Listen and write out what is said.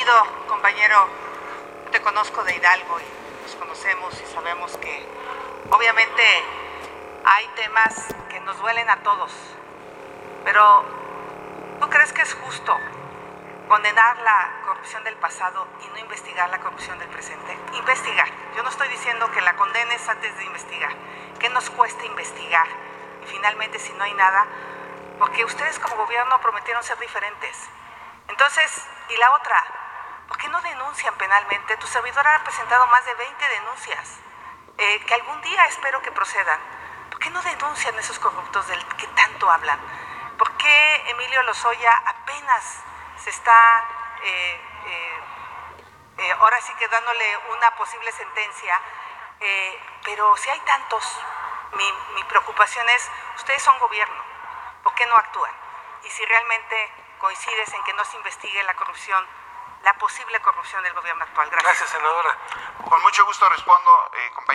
Querido compañero, te conozco de Hidalgo y nos conocemos y sabemos que obviamente hay temas que nos duelen a todos, pero ¿tú crees que es justo condenar la corrupción del pasado y no investigar la corrupción del presente? Investigar. Yo no estoy diciendo que la condenes antes de investigar. ¿Qué nos cuesta investigar? Y finalmente, si no hay nada, porque ustedes como gobierno prometieron ser diferentes. Entonces, y la otra, ¿por qué no denuncian penalmente? Tu servidor ha presentado más de 20 denuncias, que algún día espero que procedan. ¿Por qué no denuncian esos corruptos del que tanto hablan? ¿Por qué Emilio Lozoya apenas se está ahora sí que dándole una posible sentencia? Pero si hay tantos, mi preocupación es, ustedes son gobierno, ¿por qué no actúan? Y si realmente coincides en que no se investigue la corrupción, la posible corrupción del gobierno actual. Gracias. Gracias, senadora. Con mucho gusto respondo, compañero.